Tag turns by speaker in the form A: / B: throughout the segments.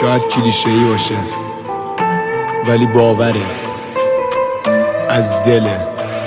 A: شاید کلیشه‌ای باشه ولی باوره، از دله.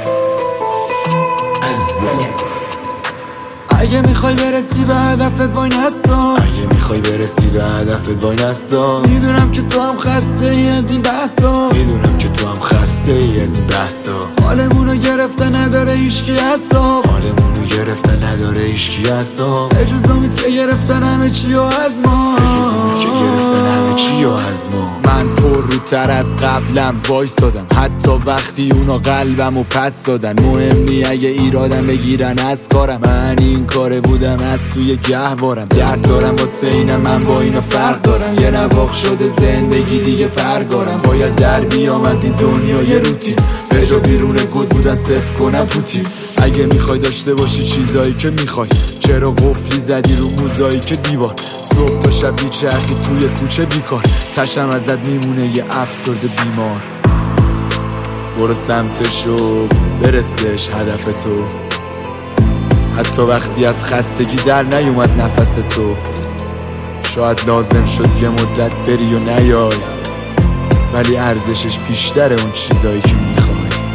B: اگه میخوای برسی به هدفت وای نسا،
A: اگه میخوای برسی به هدفت وای نسا.
B: میدونم که تو هم خسته ای از این بحثا،
A: میدونم که تو هم خسته ای از این بحثا.
B: حالمونو گرفته نداره هیچکی حساب،
A: حالمونو گرفته نداره هیچکی حساب.
B: بجز امید که گرفتن همه چی و از ما،
A: بجز امید که گرفتن همه چی و از ما.
C: من پر روتر از قبلم وایستادم، حتی وقتی اونا قلبمو پس دادن. مهم نی اگه ایرادم بگیرن از کارم، من این کاره بودم از توی گهوارم. درد دارم واسه اینم، من با اینا فرق دارم. یه نواخ شده زندگی دیگه پرگارم. باید در بیام از این دنیای روتین، به جا بیرون گود بودن صفر کنم پوتین. اگه میخوای داشته باشی چیزایی که میخوای، چرا قفلی زدی رو موزایی که دیوار؟ صبح تا شب میچرخی توی کوچه بیکار، تشم ازت میمونه یه افسرده بیمار. برو سمتشو برس بهش هدف تو، حتی وقتی از خستگی در نیومد نفس تو. شاید لازم شد یه مدت بری و نیای، ولی ارزشش بیشتره اون چیزایی که میخوای.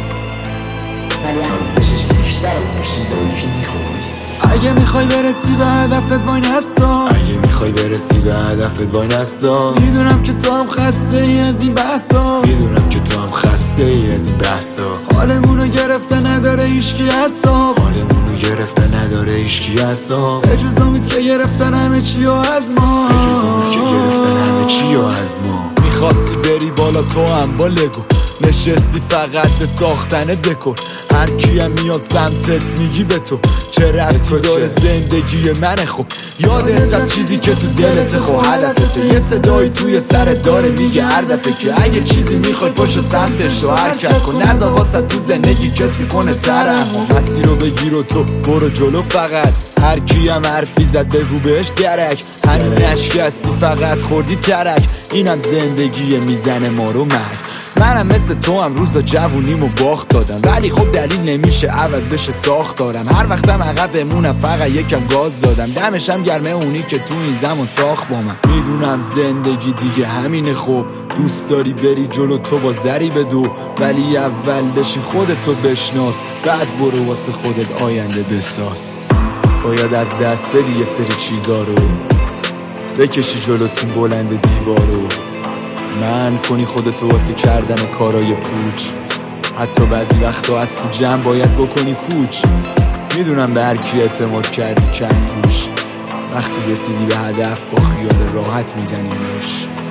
B: اگه میخوای برسی به هدفت وای نسا،
A: اگه میخوای برسی به هدفت وای نسا.
B: میدونم که تو هم خسته ای از این بحثا،
A: میدونم که تو هم خسته ای از این بحثا.
B: حالمونو گرفته نداره هیچکی حساب،
A: حالمونو گرفته نداره هیچکی حساب.
B: بجز امید که گرفتن همه چی و از ما،
A: بجز امید که گرفتن همه چی و از ما.
C: میخواستی بری بالا تو هم با لگو، نشستی فقط به ساختن دکور. هر کیم میاد سمتت میگی به تو، چه ربطی داره زندگی منه؟ خب یادت رفت چیزی که تو دلت خب هدفته. یه صدایی توی سرت داره میگه هر دفعه که اگه چیزی میخوای پاشو سمتش تو حرکت کن. نذار واسه تو زندگی کسی کنه طرف، مسیر رو بگیر و تو برو جلو فقط. هر کیم حرفی زد بگو بهش درک، همین نشکستی فقط خوردی ترک. اینم زندگی میزنه ما رو مرگ. منم مثل تو هم روزا جوونیمو باخت دادم، ولی خب دلیل نمیشه عوض بشه ساخت دارم. هر وقتم عقب بمونم فقط یکم گاز دادم، دمشم گرمه اونی که تو این زمان ساخت با من. میدونم زندگی دیگه همینه، خب دوست داری بری جلو تو با ذری بدو، ولی اول بشی خودتو بشناس، بعد برو واسه خودت آینده بساز. باید از دست بدی یه سری چیزا رو، بکشی جلوتون بلند دیوارو. من کنی خودتو واسه کردن کارای پوچ، حتی بعضی وقتا از تو جمع باید بکنی کوچ. میدونم به هر کی اعتماد کردی کم توش، وقتی رسیدی به هدف با خیال راحت میزنی موش.